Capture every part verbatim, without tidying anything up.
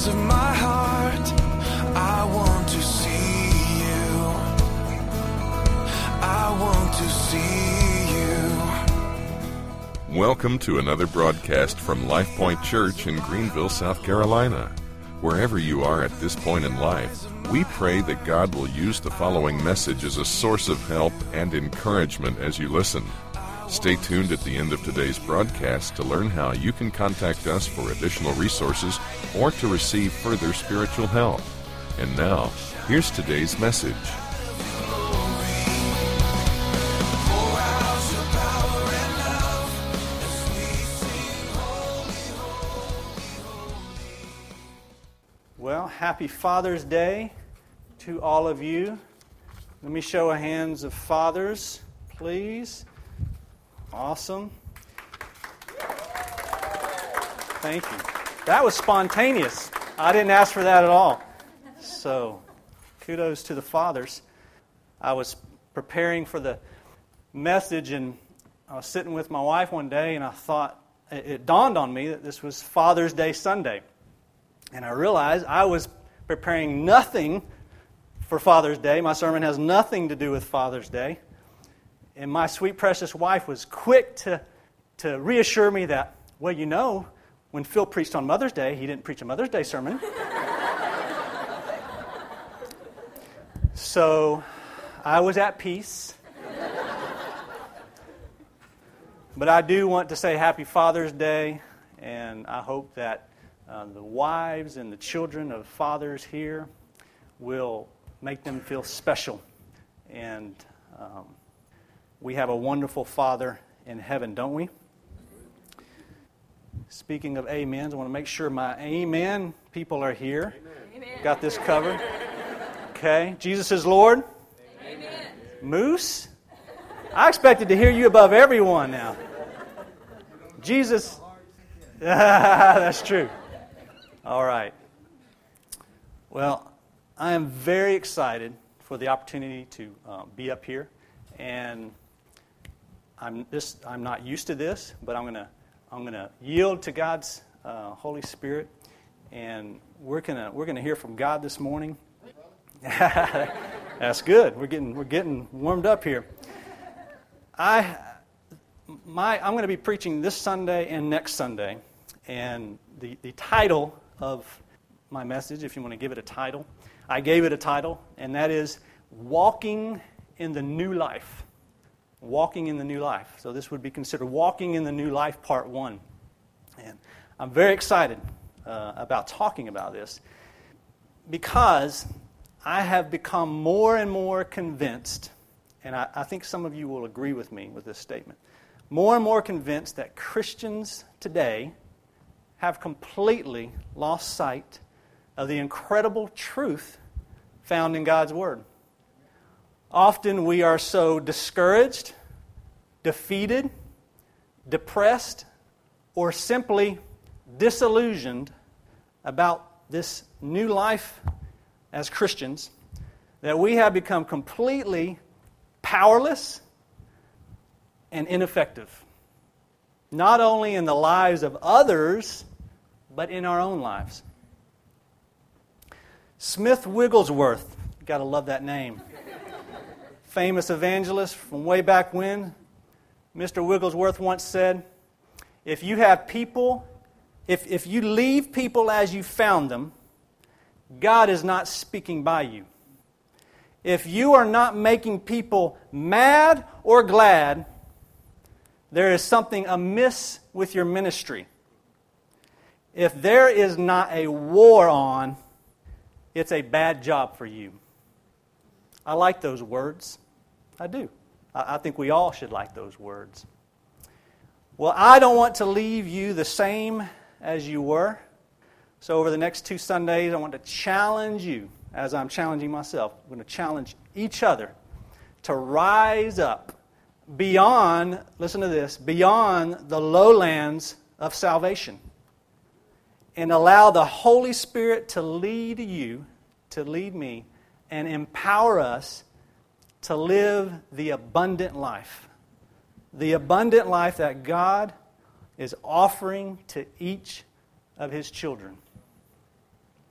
eyes of my heart, I want to see you. I want to see you. Welcome to another broadcast from Life Point Church in Greenville, South Carolina. Wherever you are at this point in life, we pray that God will use the following message as a source of help and encouragement as you listen. Stay tuned at the end of today's broadcast to learn how you can contact us for additional resources or to receive further spiritual help. And now, here's today's message. Well, happy Father's Day to all of you. Let me show a hands of fathers, please. Awesome. Thank you. That was spontaneous. I didn't ask for that at all. So, kudos to the fathers. I was preparing for the message, and I was sitting with my wife one day, and I thought, it dawned on me that this was Father's Day Sunday. And I realized I was preparing nothing for Father's Day. My sermon has nothing to do with Father's Day. And my sweet, precious wife was quick to, to reassure me that, well, you know, when Phil preached on Mother's Day, he didn't preach a Mother's Day sermon. So I was at peace. But I do want to say Happy Father's Day, and I hope that uh, the wives and the children of fathers here will make them feel special. And um, we have a wonderful Father in heaven, don't we? Speaking of amens, I want to make sure my amen people are here. Amen. Got this covered? Okay. Jesus is Lord. Amen. Moose? I expected to hear you above everyone now. Jesus. That's true. All right. Well, I am very excited for the opportunity to uh, be up here, and I'm this. I'm not used to this, but I'm gonna. I'm gonna yield to God's uh, Holy Spirit, and we're gonna. We're gonna hear from God this morning. That's good. We're getting. We're getting warmed up here. I. My. I'm going to be preaching this Sunday and next Sunday, and the the title of my message, if you want to give it a title, I gave it a title, and that is Walking in the New Life. Walking in the New Life. So this would be considered Walking in the New Life Part one. And I'm very excited uh, about talking about this because I have become more and more convinced, and I, I think some of you will agree with me with this statement, more and more convinced that Christians today have completely lost sight of the incredible truth found in God's Word. Often we are so discouraged, defeated, depressed, or simply disillusioned about this new life as Christians that we have become completely powerless and ineffective. Not only in the lives of others, but in our own lives. Smith Wigglesworth, you got to love that name. Famous evangelist from way back when. Mister Wigglesworth once said, if you have people, if, if you leave people as you found them, God is not speaking by you. If you are not making people mad or glad, there is something amiss with your ministry. If there is not a war on, it's a bad job for you. I like those words. I do. I think we all should like those words. Well, I don't want to leave you the same as you were. So over the next two Sundays, I want to challenge you, as I'm challenging myself. I'm going to challenge each other to rise up beyond, listen to this, beyond the lowlands of salvation. And allow the Holy Spirit to lead you, to lead me, and empower us to live the abundant life. The abundant life that God is offering to each of His children.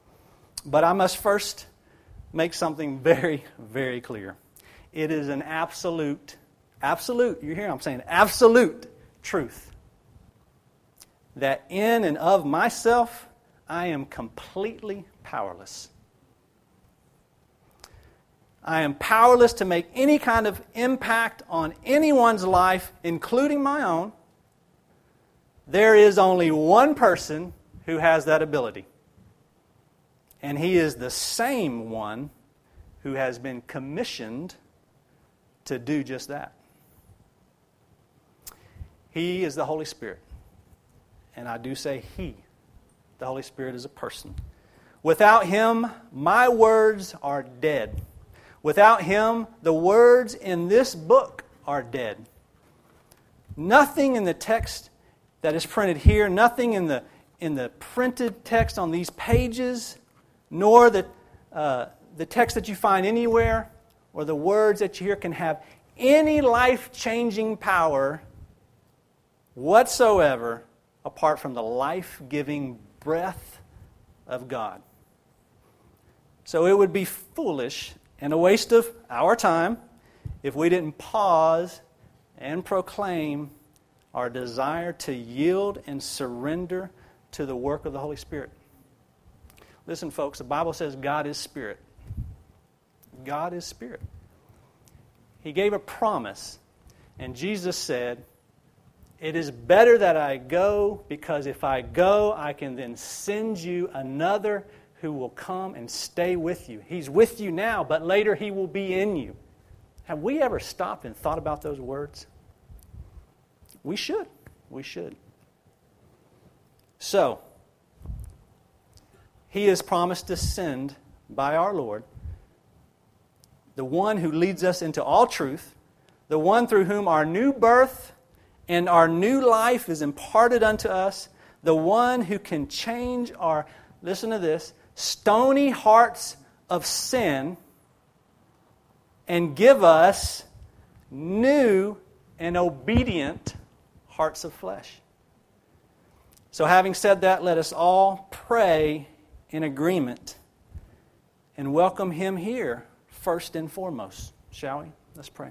But I must first make something very, very clear. It is an absolute, absolute, you hear I'm saying absolute truth that in and of myself, I am completely powerless. I am powerless to make any kind of impact on anyone's life, including my own. There is only one person who has that ability. And he is the same one who has been commissioned to do just that. He is the Holy Spirit. And I do say He. The Holy Spirit is a person. Without Him, my words are dead. Without Him, the words in this book are dead. Nothing in the text that is printed here, nothing in the in the printed text on these pages, nor the uh, the text that you find anywhere, or the words that you hear can have any life-changing power whatsoever apart from the life-giving breath of God. So it would be foolish and a waste of our time if we didn't pause and proclaim our desire to yield and surrender to the work of the Holy Spirit. Listen, folks, the Bible says God is Spirit. God is Spirit. He gave a promise, and Jesus said, "It is better that I go, because if I go, I can then send you another who will come and stay with you." He's with you now, but later He will be in you. Have we ever stopped and thought about those words? We should. We should. So, He has promised to send by our Lord the one who leads us into all truth, the one through whom our new birth and our new life is imparted unto us, the one who can change our, listen to this, stony hearts of sin and give us new and obedient hearts of flesh. So having said that, let us all pray in agreement and welcome Him here first and foremost. Shall we? Let's pray.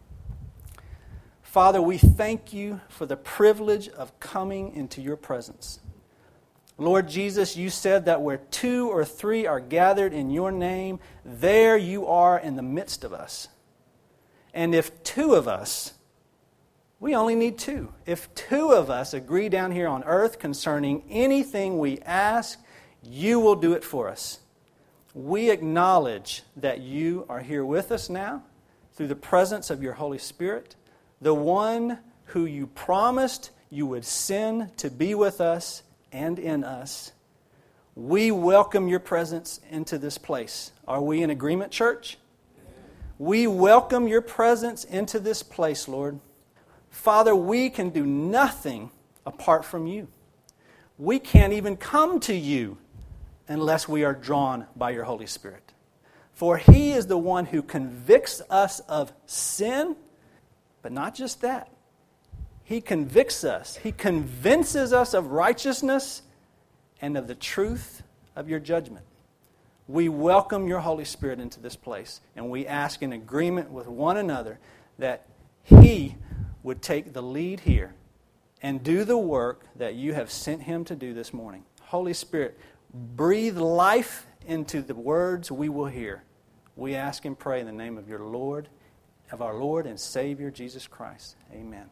Father, we thank You for the privilege of coming into Your presence. Lord Jesus, You said that where two or three are gathered in Your name, there You are in the midst of us. And if two of us, we only need two. If two of us agree down here on earth concerning anything we ask, You will do it for us. We acknowledge that You are here with us now through the presence of Your Holy Spirit, the one who You promised You would send to be with us and in us. We welcome Your presence into this place. Are we in agreement, church? We welcome Your presence into this place, Lord. Father, we can do nothing apart from You. We can't even come to You unless we are drawn by Your Holy Spirit. For He is the one who convicts us of sin, but not just that. He convicts us. He convinces us of righteousness and of the truth of Your judgment. We welcome Your Holy Spirit into this place, and we ask in agreement with one another that He would take the lead here and do the work that You have sent Him to do this morning. Holy Spirit, breathe life into the words we will hear. We ask and pray in the name of Your Lord, of our Lord and Savior, Jesus Christ. Amen.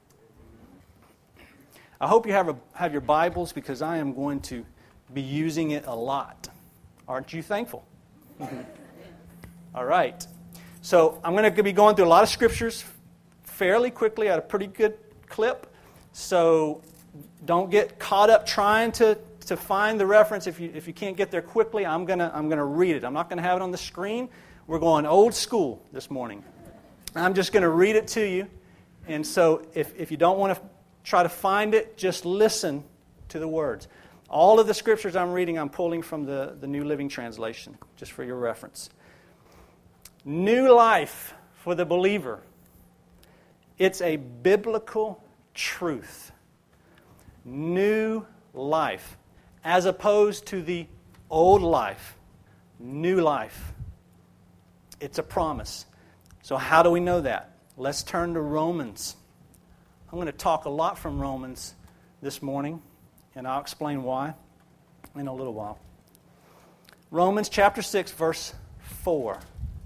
I hope you have, a, have your Bibles, because I am going to be using it a lot. Aren't you thankful? All right. So I'm going to be going through a lot of scriptures fairly quickly at a pretty good clip. So don't get caught up trying to, to find the reference. If you if you can't get there quickly, I'm gonna I'm gonna read it. I'm not gonna have it on the screen. We're going old school this morning. I'm just gonna read it to you. And so if, if you don't want to try to find it, just listen to the words. All of the scriptures I'm reading, I'm pulling from the, the New Living Translation, just for your reference. New life for the believer. It's a biblical truth. New life, as opposed to the old life new life. It's a promise. So how do we know that? Let's turn to Romans. I'm going to talk a lot from Romans this morning, and I'll explain why in a little while. Romans chapter six, verse four.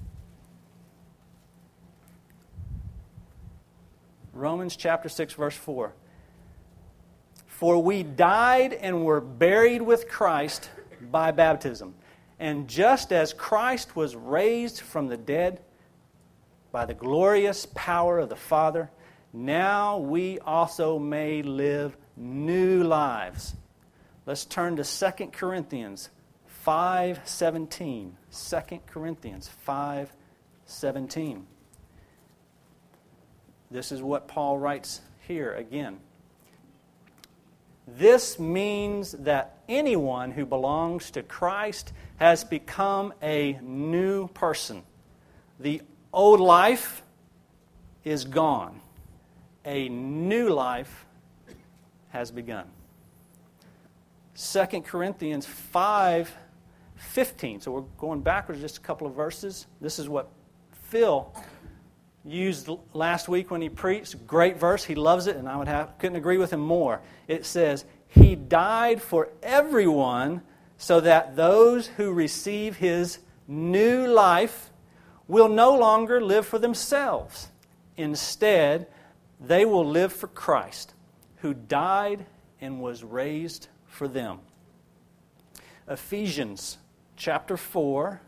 Romans chapter six, verse four. For we died and were buried with Christ by baptism. And just as Christ was raised from the dead by the glorious power of the Father, now we also may live new lives. Let's turn to Second Corinthians five seventeen. Second Corinthians five seventeen. This is what Paul writes here again. This means that anyone who belongs to Christ has become a new person. The old life is gone. A new life has begun. Second Corinthians five fifteen. So we're going backwards just a couple of verses. This is what Phil used last week when he preached. Great verse. He loves it, and I would have couldn't agree with him more. It says, He died for everyone so that those who receive His new life will no longer live for themselves. Instead, they will live for Christ, who died and was raised for them. Ephesians chapter four,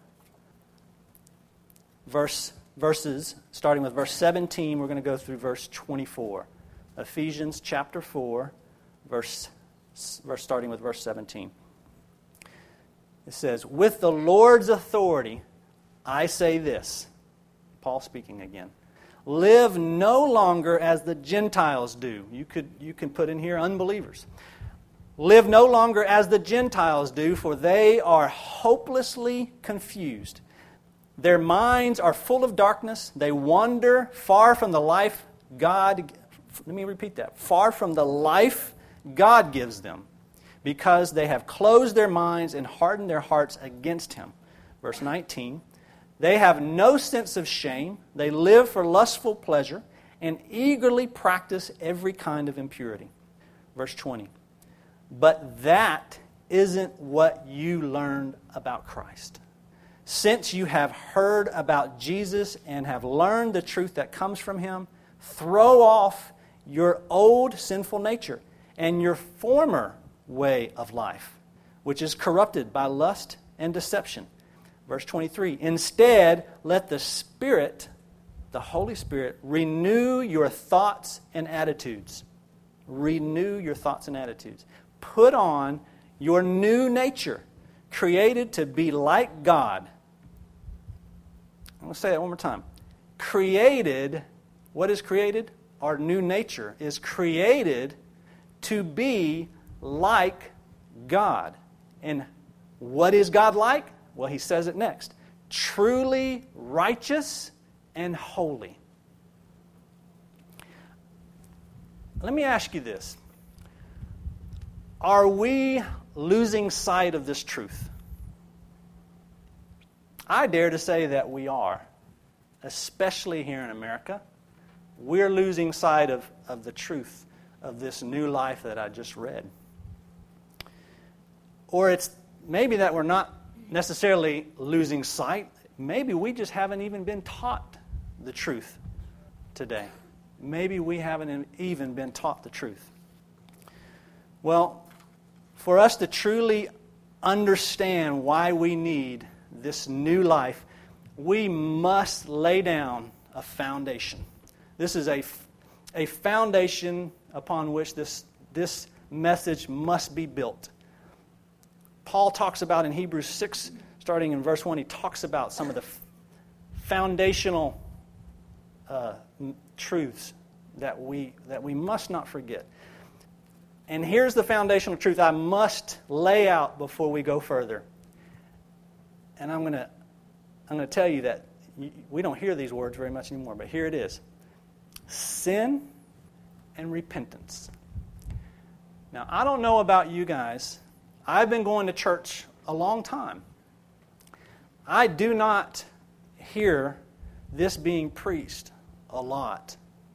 verse verses, starting with verse seventeen, we're going to go through verse twenty-four. Ephesians chapter four, verse, verse starting with verse seventeen. It says, With the Lord's authority, I say this. Paul speaking again. Live no longer as the Gentiles do. You could you can put in here unbelievers. Live no longer as the Gentiles do, for they are hopelessly confused. Their minds are full of darkness. They wander far from the life God, let me repeat that, far from the life God gives them, because they have closed their minds and hardened their hearts against Him. Verse nineteen, they have no sense of shame. They live for lustful pleasure and eagerly practice every kind of impurity. Verse twenty, but that isn't what you learned about Christ. Since you have heard about Jesus and have learned the truth that comes from Him, throw off your old sinful nature and your former way of life, which is corrupted by lust and deception. Verse twenty-three, instead, let the Spirit, the Holy Spirit, renew your thoughts and attitudes. Renew your thoughts and attitudes. Put on your new nature, created to be like God. I'm going to say that one more time. Created, what is created? Our new nature is created to be like God. And what is God like? Well, he says it next. Truly righteous and holy. Let me ask you this. Are we losing sight of this truth? I dare to say that we are, especially here in America. We're losing sight of, of the truth of this new life that I just read. Or it's maybe that we're not necessarily losing sight. Maybe we just haven't even been taught the truth today. Maybe we haven't even been taught the truth. Well, for us to truly understand why we need this new life, we must lay down a foundation. This is a, a foundation upon which this, this message must be built. Paul talks about in Hebrews six, starting in verse one, he talks about some of the f- foundational uh, truths that we that we must not forget. And here's the foundational truth I must lay out before we go further. And I'm going to I'm going to tell you that we don't hear these words very much anymore, but here it is. Sin and repentance. Now, I don't know about you guys. I've been going to church a long time. I do not hear this being preached a lot.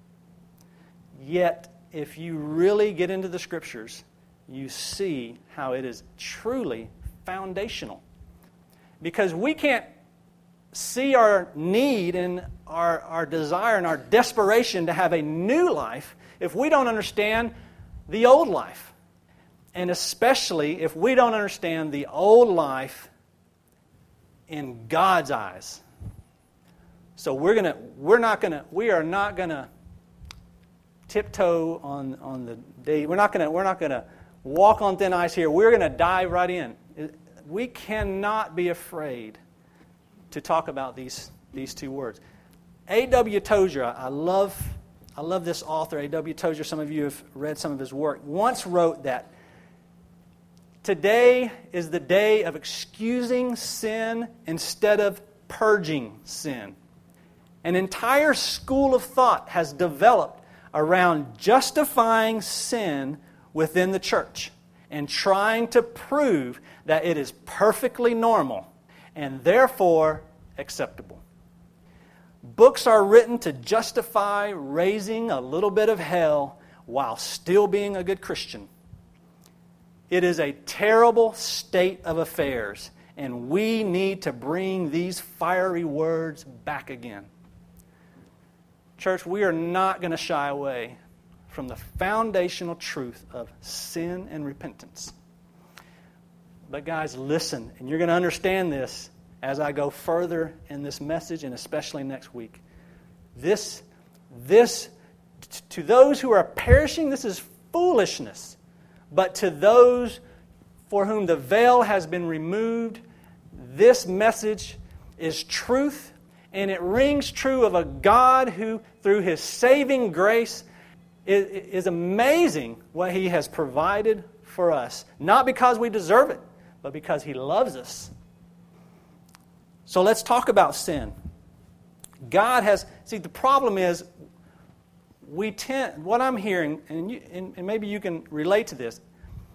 Yet, if you really get into the Scriptures, you see how it is truly foundational. Because we can't see our need and our, our desire and our desperation to have a new life if we don't understand the old life. And especially if we don't understand the old life in God's eyes. So we're gonna, we're not gonna, we are not gonna tiptoe on, on the day. We're not gonna, we're not gonna walk on thin ice here. We're gonna dive right in. We cannot be afraid to talk about these these two words. A W Tozer, I love, I love this author, A W Tozer. Some of you have read some of his work. Once wrote that today is the day of excusing sin instead of purging sin. An entire school of thought has developed around justifying sin within the church and trying to prove that it is perfectly normal and therefore acceptable. Books are written to justify raising a little bit of hell while still being a good Christian. It is a terrible state of affairs, and we need to bring these fiery words back again. Church, we are not going to shy away from the foundational truth of sin and repentance. But guys, listen, and you're going to understand this as I go further in this message, and especially next week. This, this, to those who are perishing, this is foolishness. But to those for whom the veil has been removed, this message is truth, and it rings true of a God who, through His saving grace, is, is amazing what He has provided for us. Not because we deserve it, but because He loves us. So let's talk about sin. God has, see, the problem is, we tend, what I'm hearing, and, you, and, and maybe you can relate to this,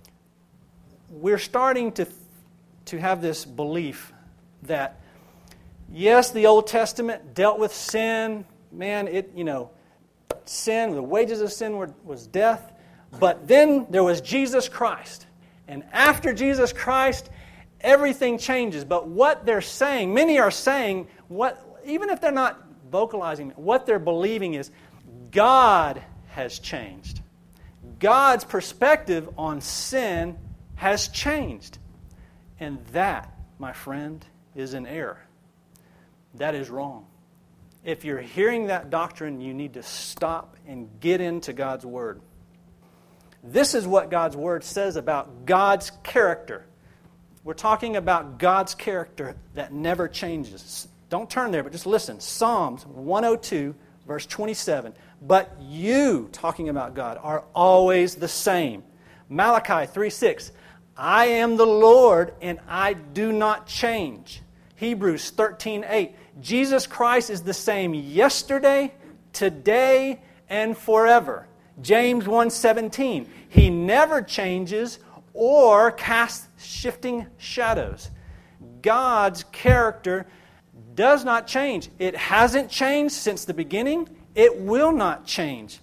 we're starting to, to have this belief that, yes, the Old Testament dealt with sin. Man, it, you know, sin, the wages of sin were, was death. But then there was Jesus Christ. And after Jesus Christ, everything changes. But what they're saying, many are saying, what even if they're not vocalizing, what they're believing is God has changed. God's perspective on sin has changed. And that, my friend, is an error. That is wrong. If you're hearing that doctrine, you need to stop and get into God's Word. This is what God's Word says about God's character. We're talking about God's character that never changes. Don't turn there, but just listen. Psalms one oh two, verse twenty-seven. But you, talking about God, are always the same. Malachi three six. I am the Lord, and I do not change. Hebrews thirteen eight. Jesus Christ is the same yesterday, today, and forever. James one seventeen. He never changes or casts shifting shadows. God's character does not change. It hasn't changed since the beginning. It will not change.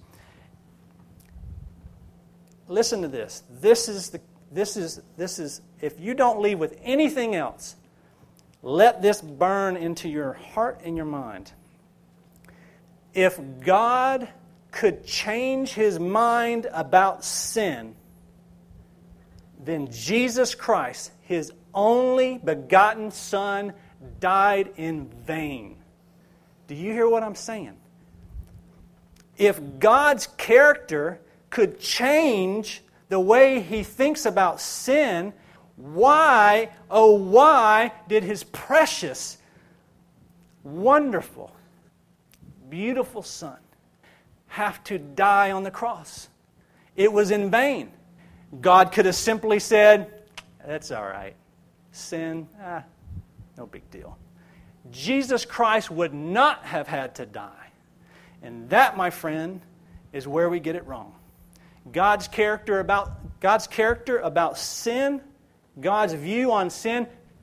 Listen to this. This is the this is this is if you don't leave with anything else, let this burn into your heart and your mind. If God could change His mind about sin, then Jesus Christ, His only begotten Son, died in vain. Do you hear what I'm saying? If God's character could change the way He thinks about sin, why, oh why, did His precious, wonderful, beautiful Son have to die on the cross? It was in vain. God could have simply said, that's all right. Sin, ah, no big deal. Jesus Christ would not have had to die. And that, my friend, is where we get it wrong. God's character about God's character about sin, God's view on sin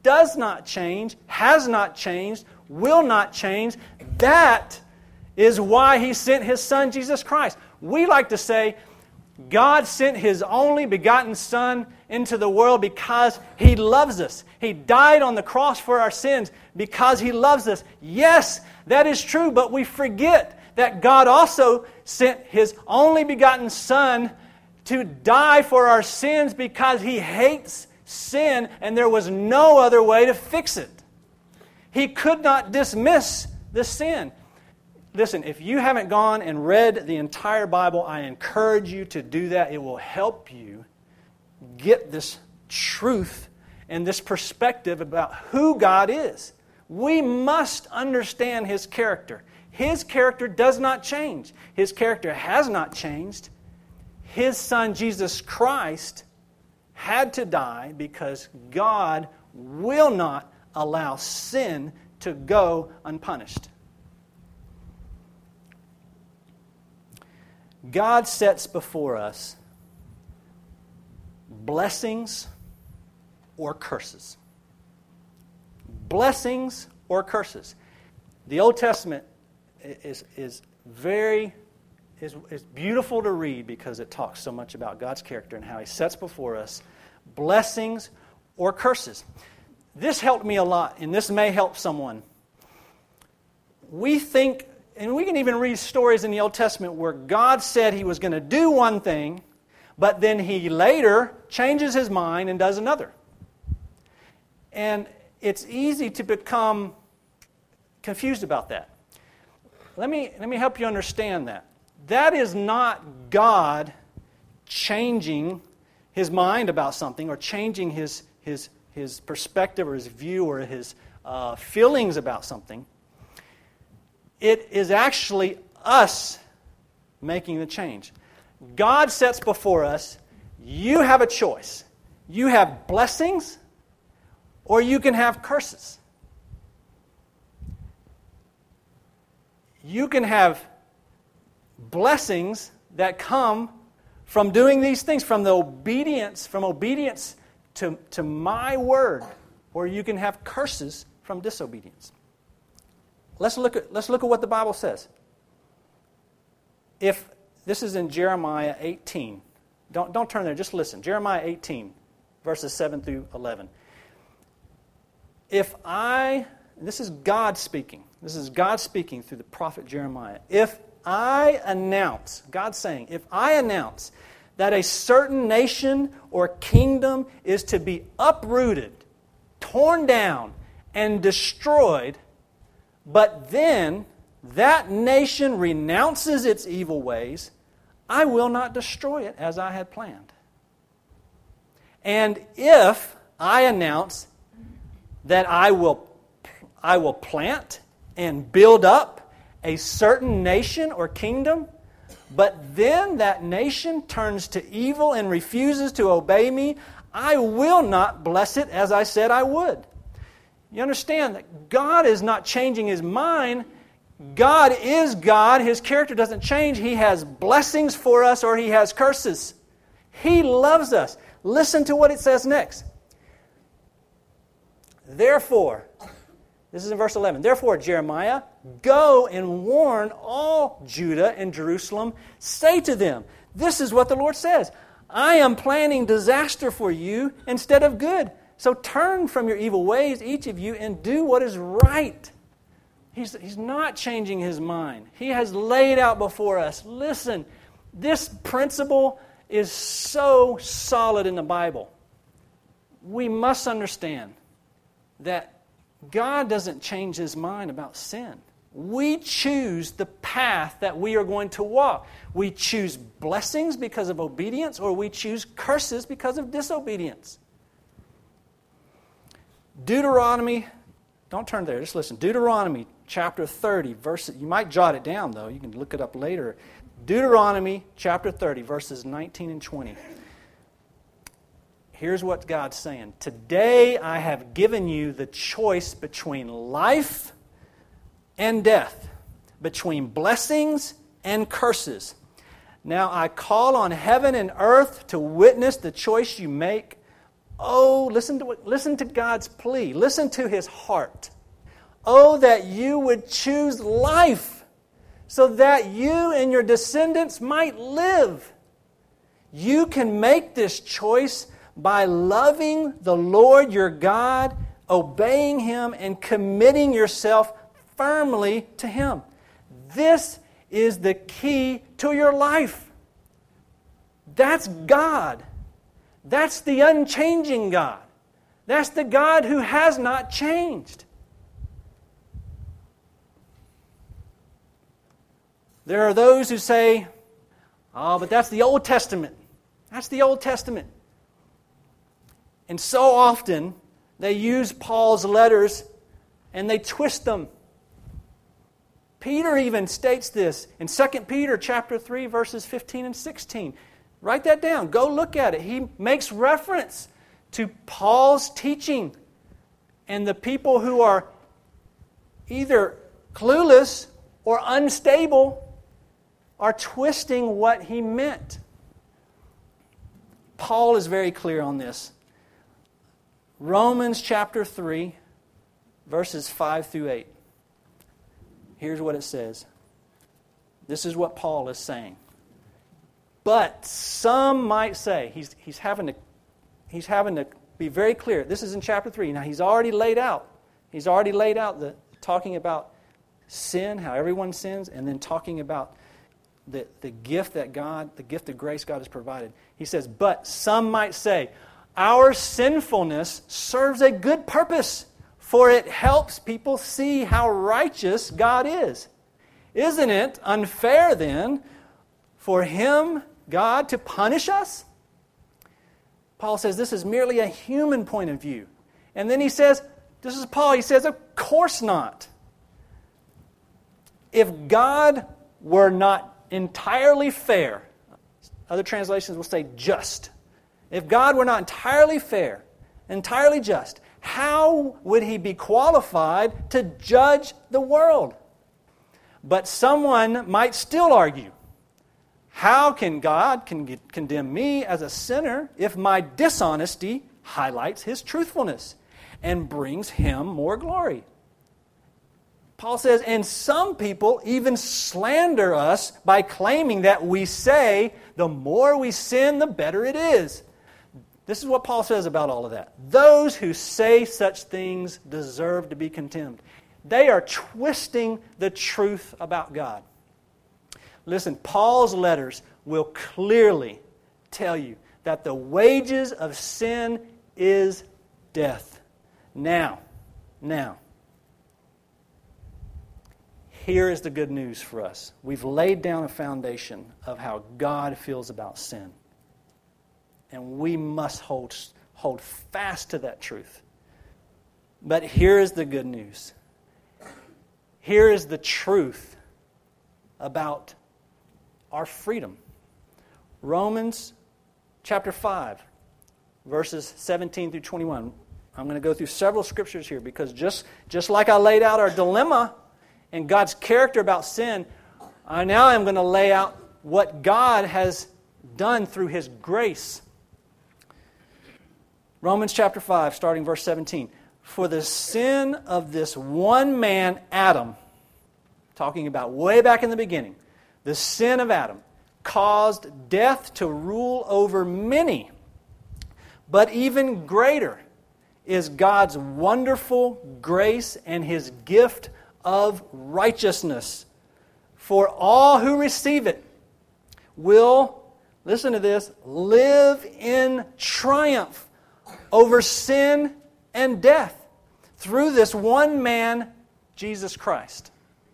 does not change, has not changed, will not change. That is why He sent His Son, Jesus Christ. We like to say, God sent His only begotten Son into the world because He loves us. He died on the cross for our sins because He loves us. Yes, that is true, but we forget that God also sent His only begotten Son to die for our sins because He hates sin and there was no other way to fix it. He could not dismiss the sin. Listen, if you haven't gone and read the entire Bible, I encourage you to do that. It will help you get this truth and this perspective about who God is. We must understand His character. His character does not change. His character has not changed. His Son, Jesus Christ, had to die because God will not allow sin to go unpunished. God sets before us blessings or curses. Blessings or curses. The Old Testament is, is very is, is beautiful to read because it talks so much about God's character and how He sets before us blessings or curses. This helped me a lot, and this may help someone. We think, and we can even read stories in the Old Testament where God said He was going to do one thing, but then He later changes His mind and does another. And it's easy to become confused about that. Let me, let me help you understand that. That is not God changing His mind about something or changing His, his, his perspective or His view or His uh, feelings about something. It is actually us making the change. God sets before us, you have a choice. You have blessings or you can have curses. You can have blessings that come from doing these things, from the obedience, from obedience to, to my word, or you can have curses from disobedience. Let's look at let's look at what the Bible says. If this is in Jeremiah eighteen. Don't don't turn there, just listen. Jeremiah eighteen, verses seven through eleven. If I, this is God speaking. This is God speaking through the prophet Jeremiah. If I announce, God's saying, if I announce that a certain nation or kingdom is to be uprooted, torn down, and destroyed, but then that nation renounces its evil ways, I will not destroy it as I had planned. And if I announce that I will, I will plant and build up a certain nation or kingdom, but then that nation turns to evil and refuses to obey me, I will not bless it as I said I would. You understand that God is not changing His mind. God is God. His character doesn't change. He has blessings for us or He has curses. He loves us. Listen to what it says next. Therefore, this is in verse eleven. Therefore, Jeremiah, go and warn all Judah and Jerusalem. Say to them, this is what the Lord says. I am planning disaster for you instead of good. So turn from your evil ways, each of you, and do what is right. He's, he's not changing His mind. He has laid out before us. Listen, this principle is so solid in the Bible. We must understand that God doesn't change His mind about sin. We choose the path that we are going to walk. We choose blessings because of obedience, or we choose curses because of disobedience. Deuteronomy, don't turn there, just listen. Deuteronomy chapter thirty, verse, you might jot it down though, you can look it up later. Deuteronomy chapter thirty, verses nineteen and twenty. Here's what God's saying. Today I have given you the choice between life and death, between blessings and curses. Now I call on heaven and earth to witness the choice you make. Oh, listen to what, listen to God's plea. Listen to His heart. Oh, that you would choose life so that you and your descendants might live. You can make this choice by loving the Lord your God, obeying Him, and committing yourself firmly to Him. This is the key to your life. That's God. That's the unchanging God. That's the God who has not changed. There are those who say, oh, but that's the Old Testament. That's the Old Testament. And so often they use Paul's letters and they twist them. Peter even states this in Second Peter chapter three, verses fifteen and sixteen. Write that down. Go look at it. He makes reference to Paul's teaching. And the people who are either clueless or unstable are twisting what he meant. Paul is very clear on this. Romans chapter three, verses five through eight. Here's what it says. This is what Paul is saying. But some might say, he's, he's, having to, he's having to be very clear. This is in chapter three. Now, he's already laid out. He's already laid out the talking about sin, how everyone sins, and then talking about the, the gift that God, the gift of grace God has provided. He says, but some might say, our sinfulness serves a good purpose, for it helps people see how righteous God is. Isn't it unfair then for Him, God, to punish us? Paul says this is merely a human point of view. And then he says, this is Paul, he says, of course not. If God were not entirely fair, other translations will say just. If God were not entirely fair, entirely just, how would He be qualified to judge the world? But someone might still argue, how can God con- condemn me as a sinner if my dishonesty highlights His truthfulness and brings Him more glory? Paul says, and some people even slander us by claiming that we say, the more we sin, the better it is. This is what Paul says about all of that. Those who say such things deserve to be condemned. They are twisting the truth about God. Listen, Paul's letters will clearly tell you that the wages of sin is death. Now, now, here is the good news for us. We've laid down a foundation of how God feels about sin. And we must hold, hold fast to that truth. But here is the good news. Here is the truth about our freedom. Romans chapter five, verses seventeen through twenty-one. I'm going to go through several scriptures here because just, just like I laid out our dilemma and God's character about sin, I now am going to lay out what God has done through His grace. Romans chapter five, starting verse seventeen. For the sin of this one man, Adam, talking about way back in the beginning, the sin of Adam caused death to rule over many. But even greater is God's wonderful grace and His gift of righteousness. For all who receive it will, listen to this, live in triumph over sin and death through this one man, Jesus Christ.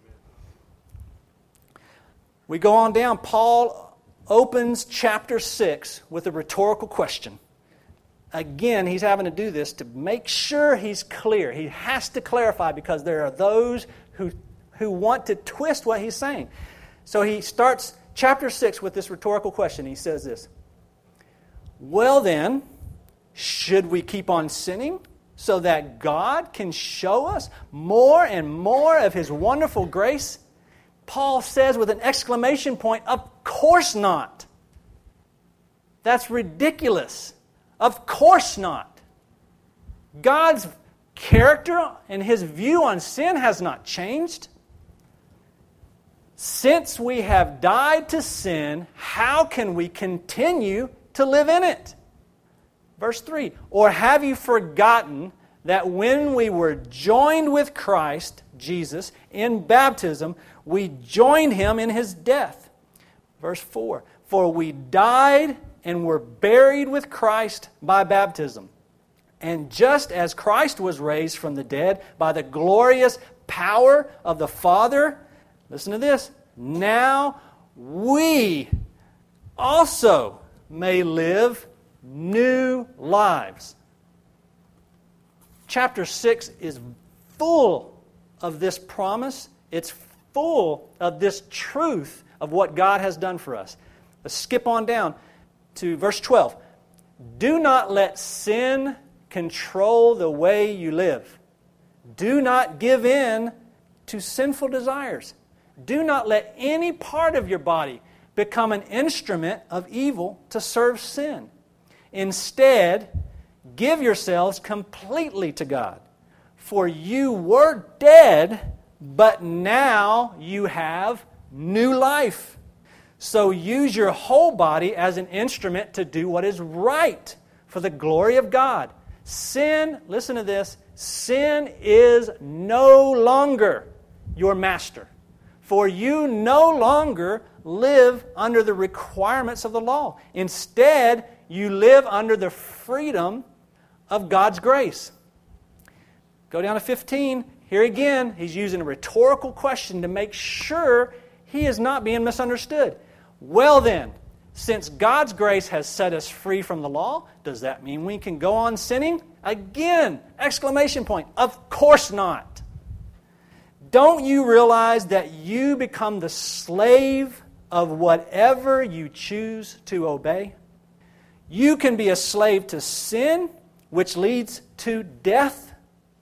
We go on down. Paul opens chapter six with a rhetorical question. Again, he's having to do this to make sure he's clear. He has to clarify because there are those who, who want to twist what he's saying. So he starts chapter six with this rhetorical question. He says this, well then, should we keep on sinning so that God can show us more and more of His wonderful grace? Paul says with an exclamation point, of course not. That's ridiculous. Of course not. God's character and His view on sin has not changed. Since we have died to sin, how can we continue to live in it? Verse three, or have you forgotten that when we were joined with Christ, Jesus, in baptism, we joined Him in His death? Verse four, for we died and were buried with Christ by baptism. And just as Christ was raised from the dead by the glorious power of the Father, listen to this, now we also may live new lives. Chapter six is full of this promise. It's full of this truth of what God has done for us. Let's skip on down to verse twelve. Do not let sin control the way you live. Do not give in to sinful desires. Do not let any part of your body become an instrument of evil to serve sin. Instead, give yourselves completely to God. For you were dead, but now you have new life. So use your whole body as an instrument to do what is right for the glory of God. Sin, listen to this, sin is no longer your master. For you no longer live under the requirements of the law. Instead, you live under the freedom of God's grace. Go down to fifteen. Here again, he's using a rhetorical question to make sure he is not being misunderstood. Well then, since God's grace has set us free from the law, does that mean we can go on sinning? Again, exclamation point. Of course not. Don't you realize that you become the slave of whatever you choose to obey? You can be a slave to sin, which leads to death,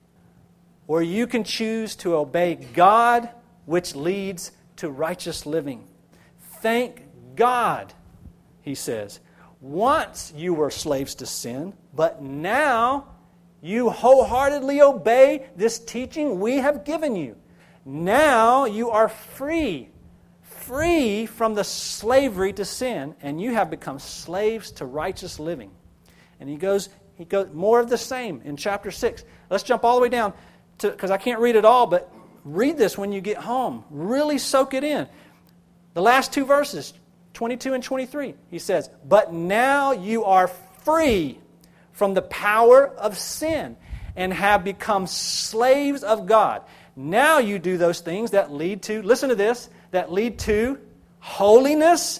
or you can choose to obey God, which leads to righteous living. Thank God, he says. Once you were slaves to sin, but now you wholeheartedly obey this teaching we have given you. Now you are free, free from the slavery to sin, and you have become slaves to righteous living. And he goes, he goes more of the same in chapter six. Let's jump all the way down, to because I can't read it all, but read this when you get home. Really soak it in. The last two verses, twenty-two and twenty-three, he says, but now you are free from the power of sin and have become slaves of God. Now you do those things that lead to, listen to this, that lead to holiness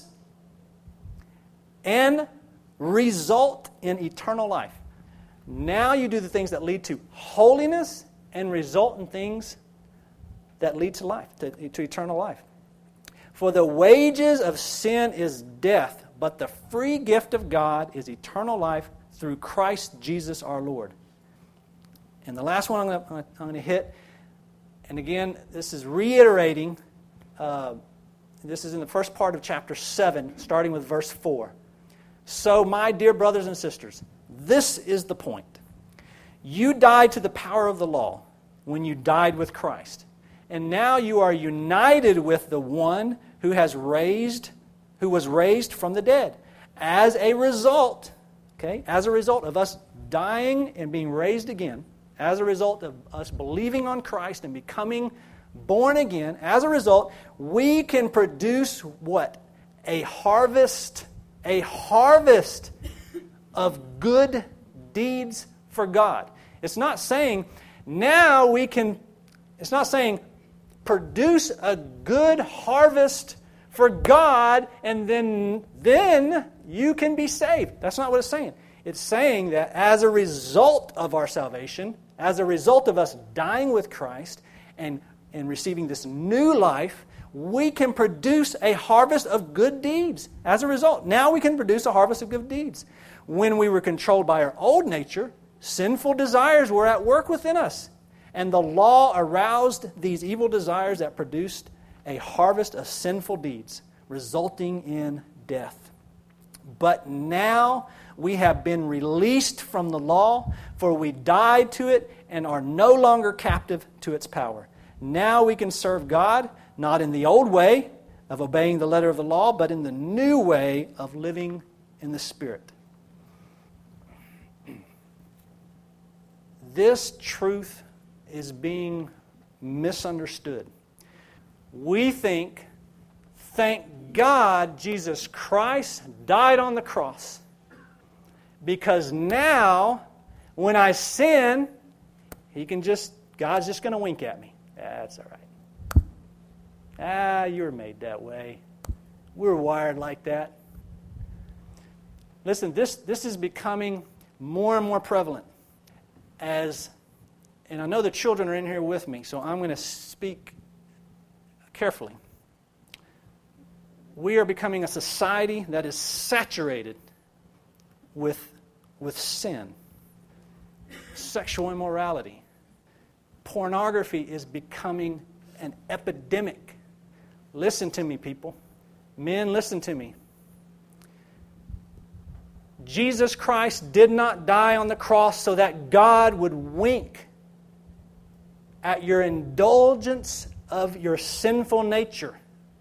and result in eternal life. Now you do the things that lead to holiness and result in things that lead to life, to, to eternal life. For the wages of sin is death, but the free gift of God is eternal life through Christ Jesus our Lord. And the last one I'm going to, I'm going to hit, and again, this is reiterating, uh, this is in the first part of chapter seven, starting with verse four. So, my dear brothers and sisters, this is the point. You died to the power of the law when you died with Christ. And now you are united with the one who has raised, who was raised from the dead. As a result, okay, as a result of us dying and being raised again, as a result of us believing on Christ and becoming born again, as a result, we can produce what? A harvest, a harvest of good deeds for God. It's not saying now we can, it's not saying produce a good harvest for God and then, then you can be saved. That's not what it's saying. It's saying that as a result of our salvation, as a result of us dying with Christ and, and receiving this new life, we can produce a harvest of good deeds. As a result, now we can produce a harvest of good deeds. When we were controlled by our old nature, sinful desires were at work within us. And the law aroused these evil desires that produced a harvest of sinful deeds, resulting in death. But now We have been released from the law, for we died to it and are no longer captive to its power. Now we can serve God, not in the old way of obeying the letter of the law, but in the new way of living in the Spirit. This truth is being misunderstood. We think, thank God Jesus Christ died on the cross, because now when I sin, He can just, God's just going to wink at me. That's all right. Ah, you were made that way. We're wired like that. Listen, this, this is becoming more and more prevalent as, and I know the children are in here with me, so I'm going to speak carefully. We are becoming a society that is saturated with, with sin, sexual immorality. Pornography is becoming an epidemic. Listen to me, people. Men, listen to me. Jesus Christ did not die on the cross so that God would wink at your indulgence of your sinful nature.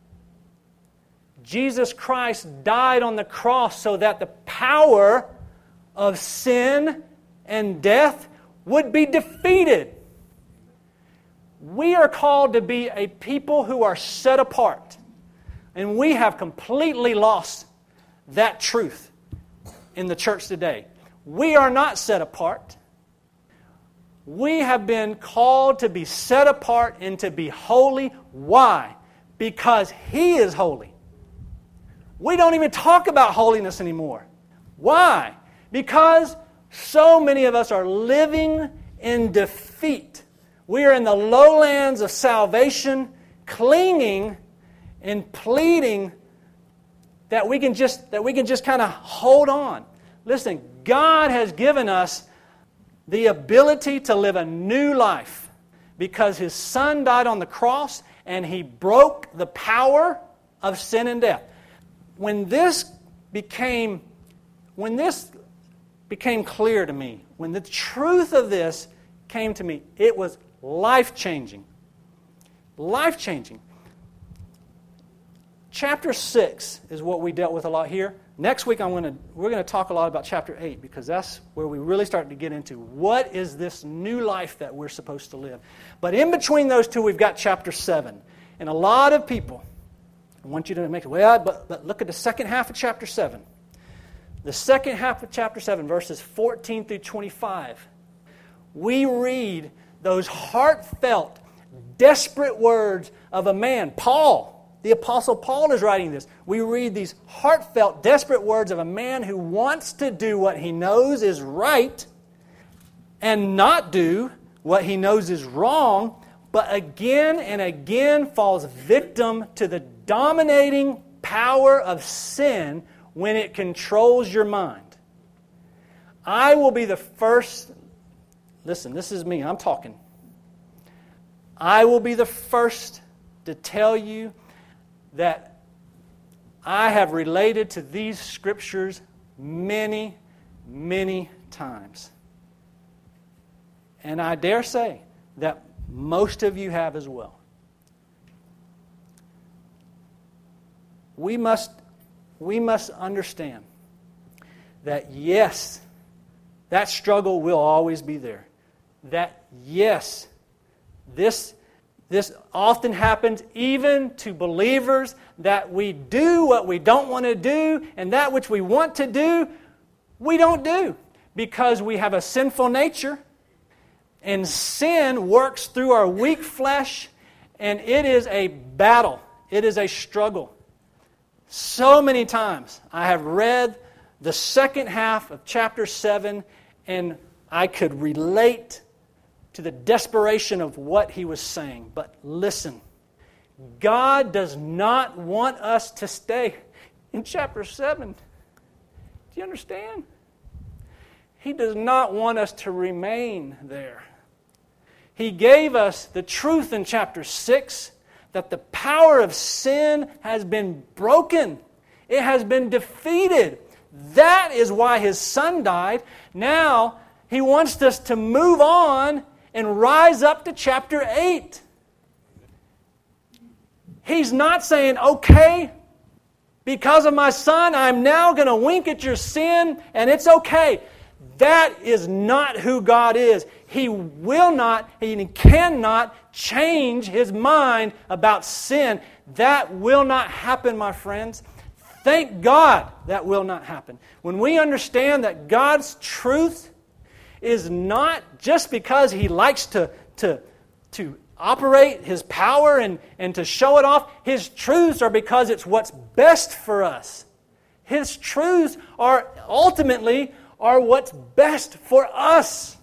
Jesus Christ died on the cross so that the power of sin and death would be defeated. We are called to be a people who are set apart. And we have completely lost that truth in the church today. We are not set apart. We have been called to be set apart and to be holy. Why? Because He is holy. We don't even talk about holiness anymore. Why? Because so many of us are living in defeat. We are in the lowlands of salvation, clinging and pleading that we can just that we can just kind of hold on. Listen, God has given us the ability to live a new life because His Son died on the cross and He broke the power of sin and death. When this became when this became clear to me, when the truth of this came to me, it was life-changing. Life-changing. Chapter six is what we dealt with a lot here. Next week I'm going to we're going to talk a lot about chapter eight, because that's where we really start to get into what is this new life that we're supposed to live. But in between those two, we've got chapter seven. And a lot of people, I want you to make it, well, but, but look at the second half of chapter seven. The second half of chapter seven, verses fourteen through twenty-five. We read those heartfelt, desperate words of a man, Paul. The Apostle Paul is writing this. We read these heartfelt, desperate words of a man who wants to do what he knows is right and not do what he knows is wrong, but again and again falls victim to the dominating power of sin when it controls your mind. I will be the first, listen, this is me, I'm talking. I will be the first to tell you that I have related to these scriptures many, many times. And I dare say that most of you have as well. We must, we must understand that yes, that struggle will always be there. That yes, this This often happens even to believers, that we do what we don't want to do, and that which we want to do, we don't do, because we have a sinful nature, and sin works through our weak flesh, and it is a battle. It is a struggle. So many times I have read the second half of chapter seven, and I could relate to the desperation of what he was saying. But listen, God does not want us to stay in chapter seven. Do you understand? He does not want us to remain there. He gave us the truth in chapter six that the power of sin has been broken. It has been defeated. That is why His Son died. Now, He wants us to move on and rise up to chapter eight. He's not saying, okay, because of my Son, I'm now going to wink at your sin and it's okay. That is not who God is. He will not, He cannot change His mind about sin. That will not happen, my friends. Thank God that will not happen. When we understand that God's truth is not just because He likes to, to, to operate His power and, and to show it off. His truths are because it's what's best for us. His truths are ultimately are what's best for us.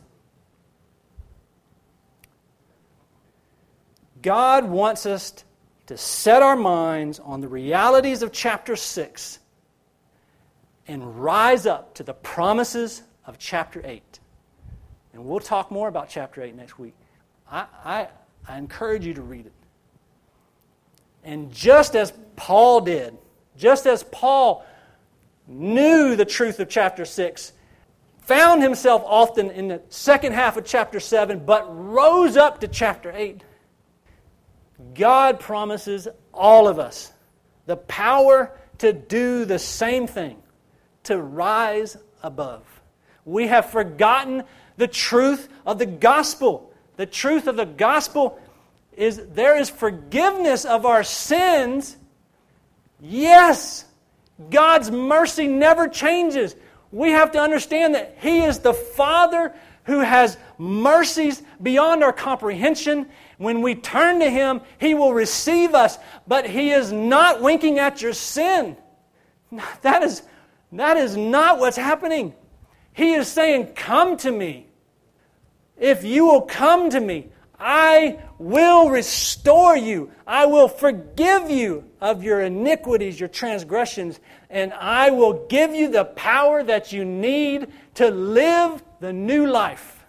God wants us to set our minds on the realities of chapter six and rise up to the promises of chapter eight. And we'll talk more about chapter eight next week. I, I, I encourage you to read it. And just as Paul did, just as Paul knew the truth of chapter six, found himself often in the second half of chapter seven, but rose up to chapter eight, God promises all of us the power to do the same thing, to rise above. We have forgotten the truth of the gospel. The truth of the gospel is there is forgiveness of our sins. Yes, God's mercy never changes. We have to understand that He is the Father who has mercies beyond our comprehension. When we turn to Him, He will receive us. But He is not winking at your sin. That is, that is not what's happening. He is saying, come to me. If you will come to me, I will restore you. I will forgive you of your iniquities, your transgressions, and I will give you the power that you need to live the new life.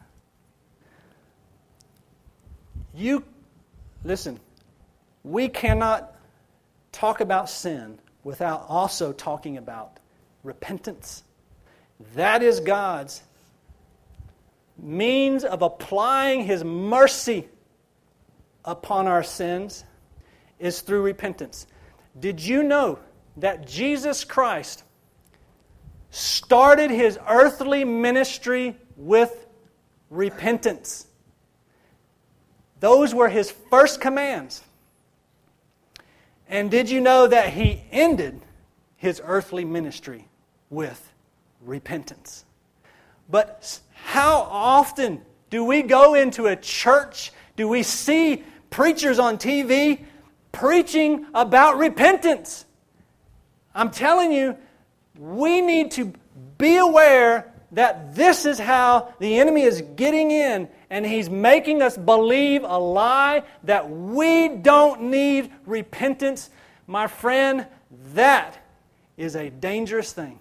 You, listen, we cannot talk about sin without also talking about repentance. That is God's means of applying His mercy upon our sins is through repentance. Did you know that Jesus Christ started His earthly ministry with repentance? Those were His first commands. And did you know that He ended His earthly ministry with repentance? But how often do we go into a church, do we see preachers on T V preaching about repentance? I'm telling you, we need to be aware that this is how the enemy is getting in, and he's making us believe a lie that we don't need repentance. My friend, that is a dangerous thing.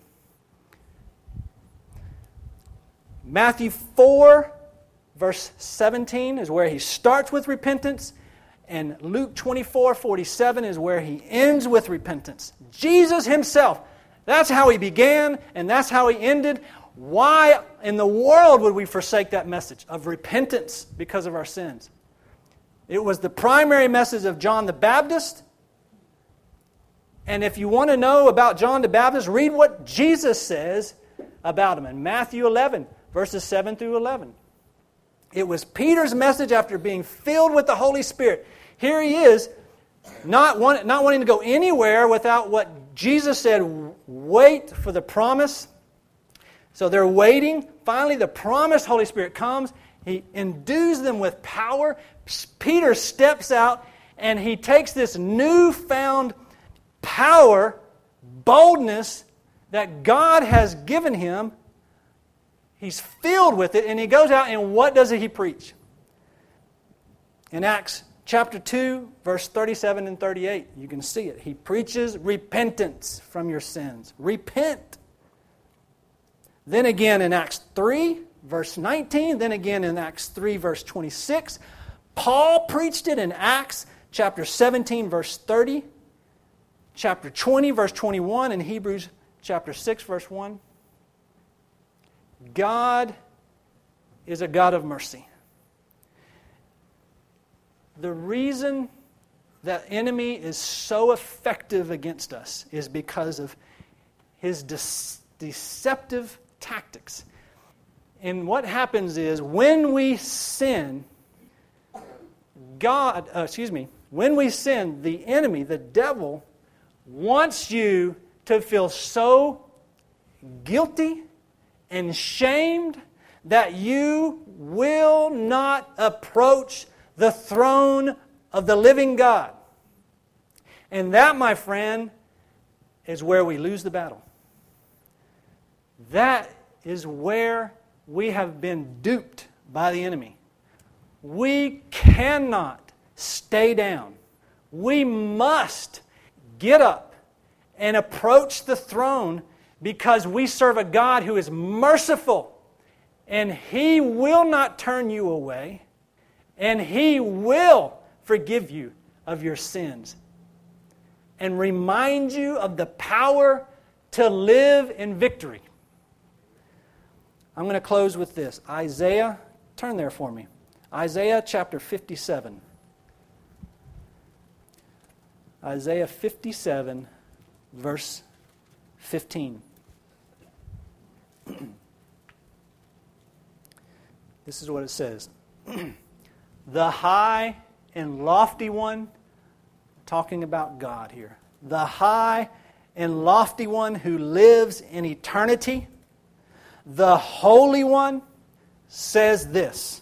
Matthew four, verse seventeen is where he starts with repentance, and Luke twenty-four, forty-seven is where he ends with repentance. Jesus Himself, that's how He began, and that's how He ended. Why in the world would we forsake that message of repentance because of our sins? It was the primary message of John the Baptist. And if you want to know about John the Baptist, read what Jesus says about him in Matthew eleven, verses seven through eleven. It was Peter's message after being filled with the Holy Spirit. Here he is, not, want, not wanting to go anywhere without what Jesus said, wait for the promise. So they're waiting. Finally, the promised Holy Spirit comes. He endues them with power. Peter steps out and he takes this newfound power, boldness that God has given him. He's filled with it, and he goes out, and what does he preach? In Acts chapter two, verse thirty-seven and thirty-eight, you can see it. He preaches repentance from your sins. Repent. Then again in Acts three, verse nineteen, then again in Acts three, verse twenty-six. Paul preached it in Acts chapter seventeen, verse thirty, chapter twenty, verse twenty-one, and Hebrews chapter six, verse one. God is a God of mercy. The reason the enemy is so effective against us is because of his de- deceptive tactics. And what happens is when we sin, God, uh, excuse me, when we sin, the enemy, the devil, wants you to feel so guilty and shamed that you will not approach the throne of the living God. And that, my friend, is where we lose the battle. That is where we have been duped by the enemy. We cannot stay down. We must get up and approach the throne because we serve a God who is merciful, and He will not turn you away, and He will forgive you of your sins and remind you of the power to live in victory. I'm going to close with this. Isaiah, turn there for me. Isaiah chapter fifty-seven. Isaiah fifty-seven, verse fifteen. This is what it says. The high and lofty one, talking about God here. The high and lofty one who lives in eternity, the Holy One, says this: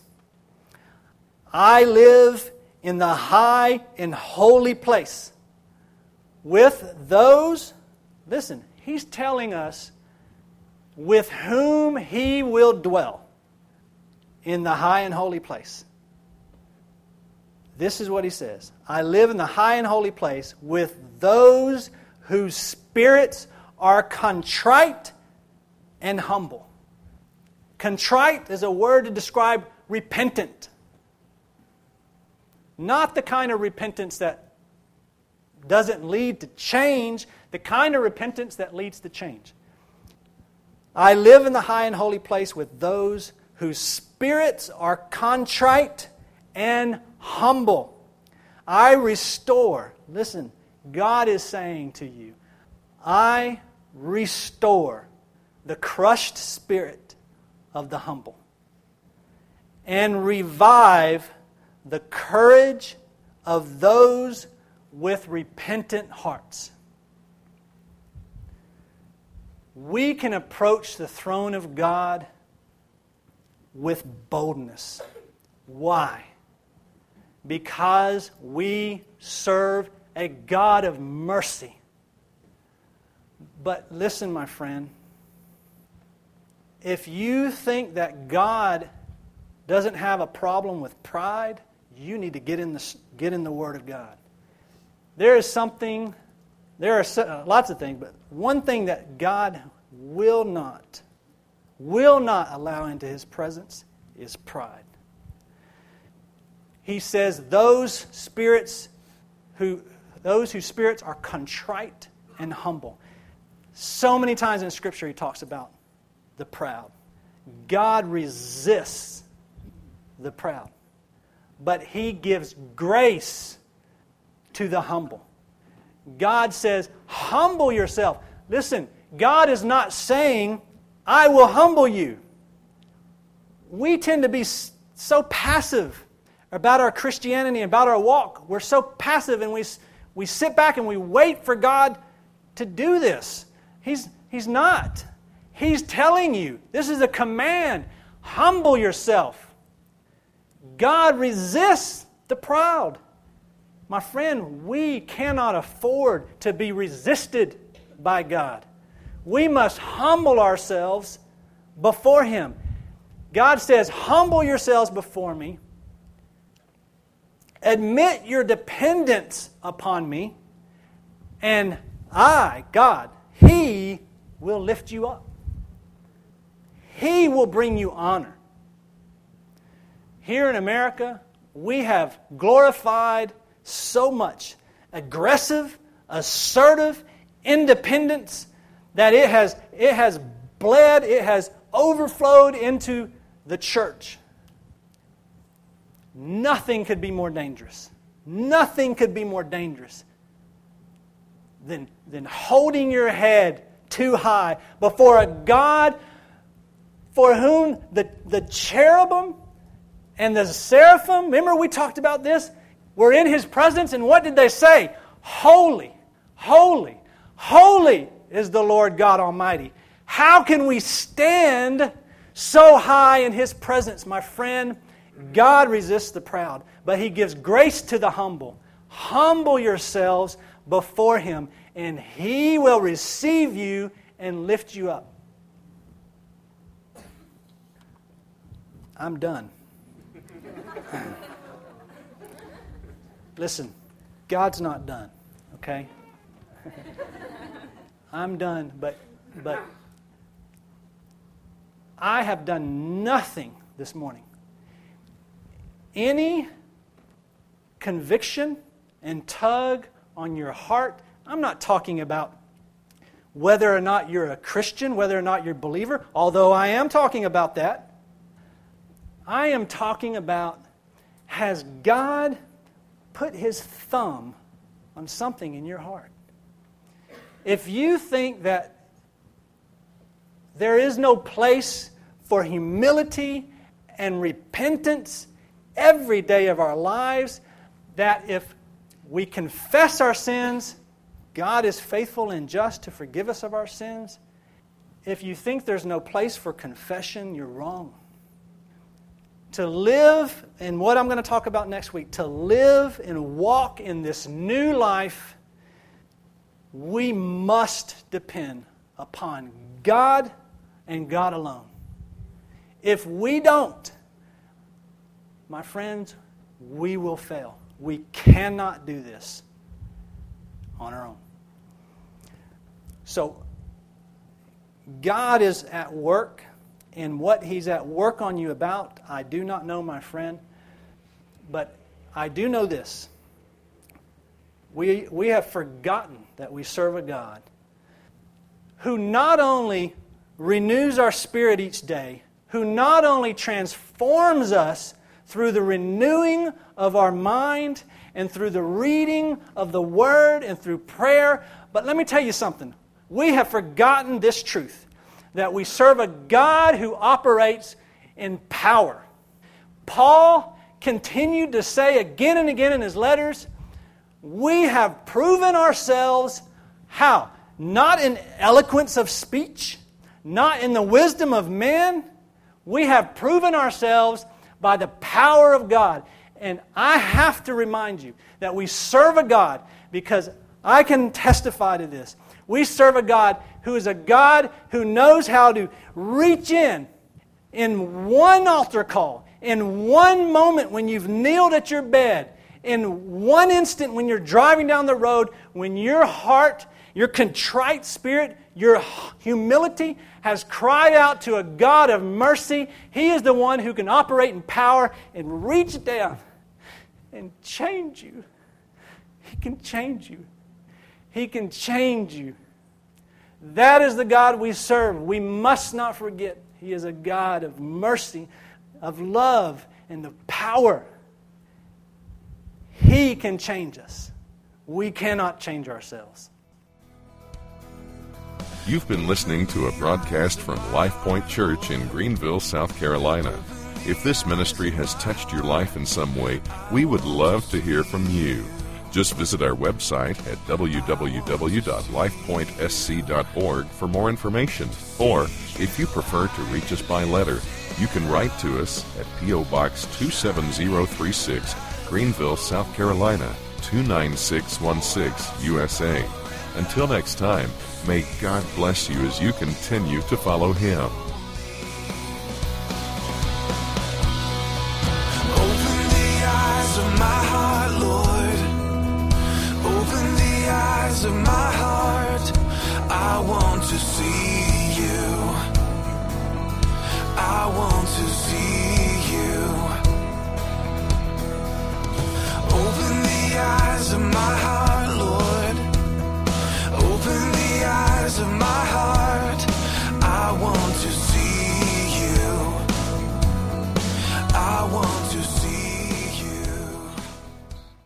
I live in the high and holy place with those, listen, He's telling us with whom He will dwell in the high and holy place. This is what He says. I live in the high and holy place with those whose spirits are contrite and humble. Contrite is a word to describe repentant. Not the kind of repentance that doesn't lead to change, the kind of repentance that leads to change. I live in the high and holy place with those whose spirits are contrite and humble. I restore. Listen, God is saying to you, I restore the crushed spirit of the humble and revive the courage of those with repentant hearts. We can approach the throne of God with boldness. Why? Because we serve a God of mercy. But listen, my friend, if you think that God doesn't have a problem with pride, you need to get in the, get in the Word of God. There is something, there are lots of things, but one thing that God will not, will not allow into His presence is pride. He says those spirits who, those whose spirits are contrite and humble. So many times in Scripture He talks about the proud. God resists the proud, but He gives grace to the humble. God says, humble yourself. Listen, God is not saying, I will humble you. We tend to be so passive about our Christianity, about our walk. We're so passive, and we, we sit back and we wait for God to do this. He's, he's not. He's telling you, this is a command. Humble yourself. God resists the proud. My friend, we cannot afford to be resisted by God. We must humble ourselves before Him. God says, humble yourselves before me. Admit your dependence upon me. And I, God, He will lift you up. He will bring you honor. Here in America, we have glorified so much aggressive, assertive independence that it has, it has bled, it has overflowed into the church. Nothing could be more dangerous. Nothing could be more dangerous than, than holding your head too high before a God for whom the, the cherubim and the seraphim, remember we talked about this, were in His presence, and what did they say? Holy, holy, holy is the Lord God Almighty. How can we stand so high in His presence, my friend? God resists the proud, but He gives grace to the humble. Humble yourselves before Him, and He will receive you and lift you up. I'm done. Listen, God's not done, okay? I'm done, but but I have done nothing this morning. Any conviction and tug on your heart, I'm not talking about whether or not you're a Christian, whether or not you're a believer, although I am talking about that. I am talking about, has God put His thumb on something in your heart? If you think that there is no place for humility and repentance every day of our lives, that if we confess our sins, God is faithful and just to forgive us of our sins. If you think there's no place for confession, you're wrong. To live, and what I'm going to talk about next week, to live and walk in this new life, we must depend upon God and God alone. If we don't, my friends, we will fail. We cannot do this on our own. So, God is at work, and what He's at work on you about, I do not know, my friend. But I do know this. We, we have forgotten that we serve a God who not only renews our spirit each day, who not only transforms us through the renewing of our mind and through the reading of the Word and through prayer, but let me tell you something. We have forgotten this truth, that we serve a God who operates in power. Paul continued to say again and again in his letters, we have proven ourselves, how? Not in eloquence of speech, not in the wisdom of men. We have proven ourselves by the power of God. And I have to remind you that we serve a God, because I can testify to this. We serve a God who is a God who knows how to reach in in one altar call, in one moment when you've kneeled at your bed, in one instant when you're driving down the road, when your heart, your contrite spirit, your humility has cried out to a God of mercy. He is the one who can operate in power and reach down and change you. He can change you. He can change you. That is the God we serve. We must not forget He is a God of mercy, of love, and of power. He can change us. We cannot change ourselves. You've been listening to a broadcast from Life Point Church in Greenville, South Carolina. If this ministry has touched your life in some way, we would love to hear from you. Just visit our website at w w w dot life point s c dot org for more information. Or, if you prefer to reach us by letter, you can write to us at P O Box two seven zero three six, Greenville, South Carolina, two nine six one six, U S A. Until next time, may God bless you as you continue to follow Him.